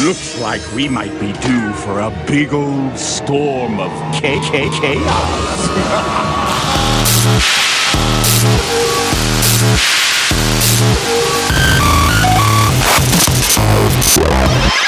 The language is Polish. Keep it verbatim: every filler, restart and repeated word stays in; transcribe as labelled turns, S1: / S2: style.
S1: Looks like we might be due for a big old storm of K K chaos.